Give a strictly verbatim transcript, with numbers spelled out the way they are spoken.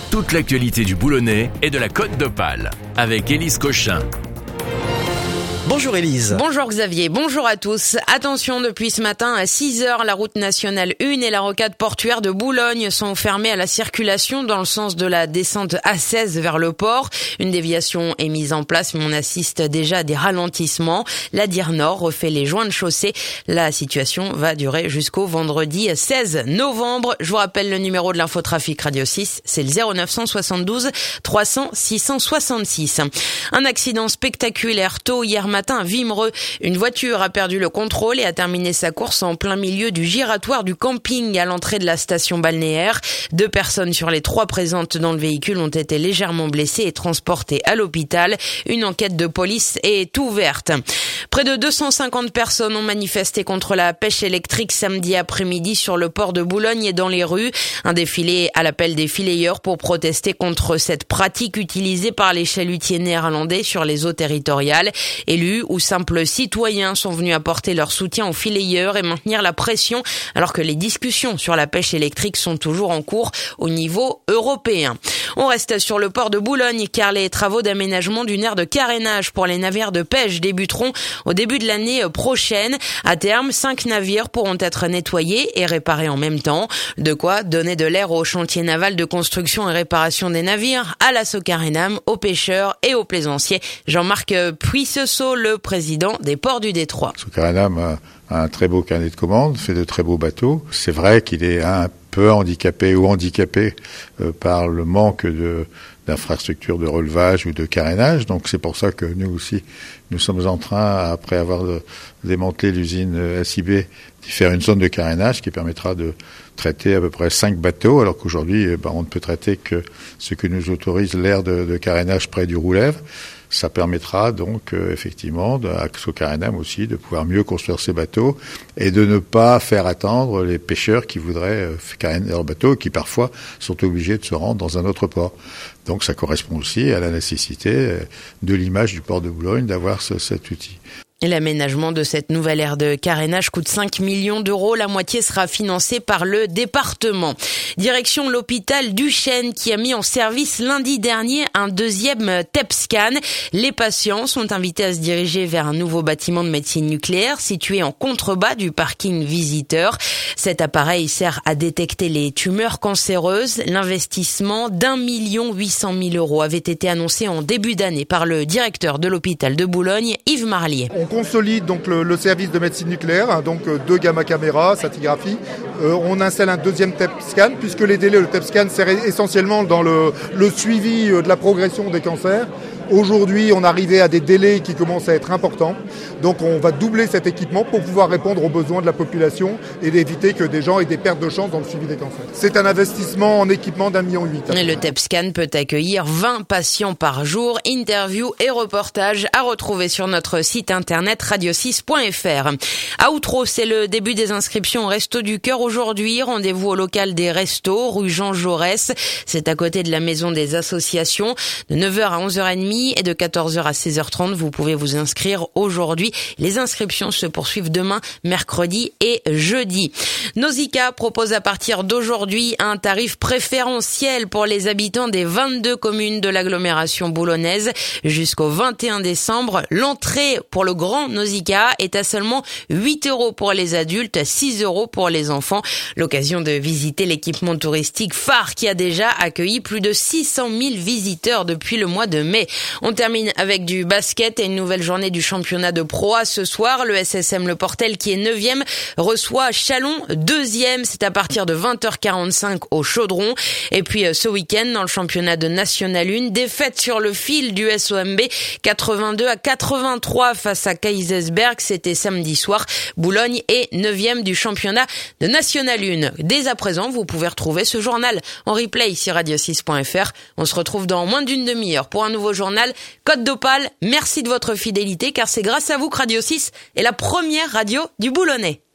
Toute l'actualité du Boulonnais et de la Côte d'Opale avec Élise Cochin. Bonjour Élise. Bonjour Xavier, bonjour à tous. Attention, depuis ce matin à six heures, la route nationale un et la rocade portuaire de Boulogne sont fermées à la circulation dans le sens de la descente A seize vers le port. Une déviation est mise en place, mais on assiste déjà à des ralentissements. La Dire Nord refait les joints de chaussée. La situation va durer jusqu'au vendredi seize novembre. Je vous rappelle le numéro de l'infotrafic Radio six, c'est le zéro neuf cent soixante-douze trois cents six cent soixante-six. Un accident spectaculaire tôt hier matin à Wimereux. Une voiture a perdu le contrôle et a terminé sa course en plein milieu du giratoire du camping à l'entrée de la station balnéaire. Deux personnes sur les trois présentes dans le véhicule ont été légèrement blessées et transportées à l'hôpital. Une enquête de police est ouverte. Près de deux cent cinquante personnes ont manifesté contre la pêche électrique samedi après-midi sur le port de Boulogne et dans les rues. Un défilé à l'appel des fileyeurs pour protester contre cette pratique utilisée par les chalutiers néerlandais sur les eaux territoriales. Élus ou simples citoyens sont venus apporter leur soutien aux fileyeurs et maintenir la pression alors que les discussions sur la pêche électrique sont toujours en cours au niveau européen. On reste sur le port de Boulogne car les travaux d'aménagement d'une aire de carénage pour les navires de pêche débuteront au début de l'année prochaine. À terme, cinq navires pourront être nettoyés et réparés en même temps. De quoi donner de l'air aux chantiers navals de construction et réparation des navires, à la Socarénam, aux pêcheurs et aux plaisanciers. Jean-Marc Puisseau, le président des ports du Détroit. Socarénam a un très beau carnet de commandes, fait de très beaux bateaux. C'est vrai qu'il est un peu handicapé ou handicapé euh, par le manque de d'infrastructures de relevage ou de carénage. Donc c'est pour ça que nous aussi, nous sommes en train, après avoir de, démantelé l'usine S I B, d'y faire une zone de carénage qui permettra de traiter à peu près cinq bateaux, alors qu'aujourd'hui, eh ben, on ne peut traiter que ce que nous autorise l'aire de, de carénage près du Roulève. Ça permettra donc euh, effectivement à Socarénam aussi de pouvoir mieux construire ces bateaux et de ne pas faire attendre les pêcheurs qui voudraient euh, caréner leurs bateaux et qui parfois sont obligés de se rendre dans un autre port. Donc ça correspond aussi à la nécessité euh, de l'image du port de Boulogne d'avoir ce, cet outil. Et l'aménagement de cette nouvelle aire de carénage coûte cinq millions d'euros. La moitié sera financée par le département. Direction l'hôpital Duchesne qui a mis en service lundi dernier un deuxième T E P scan. Les patients sont invités à se diriger vers un nouveau bâtiment de médecine nucléaire situé en contrebas du parking visiteur. Cet appareil sert à détecter les tumeurs cancéreuses. L'investissement d'un million huit cent mille euros avait été annoncé en début d'année par le directeur de l'hôpital de Boulogne, Yves Marlier. On consolide donc le, le service de médecine nucléaire, donc deux gamma caméras, scintigraphie. Euh, on installe un deuxième T E P scan puisque les délais, le T E P scan sert essentiellement dans le, le suivi de la progression des cancers. Aujourd'hui, on arrivait à des délais qui commencent à être importants. Donc on va doubler cet équipement pour pouvoir répondre aux besoins de la population et d'éviter que des gens aient des pertes de chance dans le suivi des cancers. C'est un investissement en équipement d'un million huit. Le T E P scan peut accueillir vingt patients par jour. Interviews et reportages à retrouver sur notre site internet radio six point f r. À Outreau, c'est le début des inscriptions au Resto du Cœur aujourd'hui. Rendez-vous au local des Restos, rue Jean Jaurès. C'est à côté de la maison des associations. De neuf heures à onze heures trente et de quatorze heures à seize heures trente. Vous pouvez vous inscrire aujourd'hui. Les inscriptions se poursuivent demain, mercredi et jeudi. Nausicaa propose à partir d'aujourd'hui un tarif préférentiel pour les habitants des vingt-deux communes de l'agglomération boulonnaise. Jusqu'au vingt et un décembre, l'entrée pour le grand Nausicaa est à seulement huit euros pour les adultes, six euros pour les enfants. L'occasion de visiter l'équipement touristique phare qui a déjà accueilli plus de six cent mille visiteurs depuis le mois de mai. On termine avec du basket et une nouvelle journée du championnat de Pro A ce soir. Le S S M Le Portel, qui est neuvième, reçoit Chalon deuxième. C'est à partir de vingt heures quarante-cinq au Chaudron. Et puis ce week-end, dans le championnat de National un, défaite sur le fil du S O M B quatre-vingt-deux à quatre-vingt-trois face à Kaysersberg. C'était samedi soir. Boulogne est neuvième du championnat de National un. Dès à présent, vous pouvez retrouver ce journal en replay sur radio six point f r. On se retrouve dans moins d'une demi-heure pour un nouveau journal Côte d'Opale. Merci de votre fidélité car c'est grâce à vous que Radio six est la première radio du Boulonnais.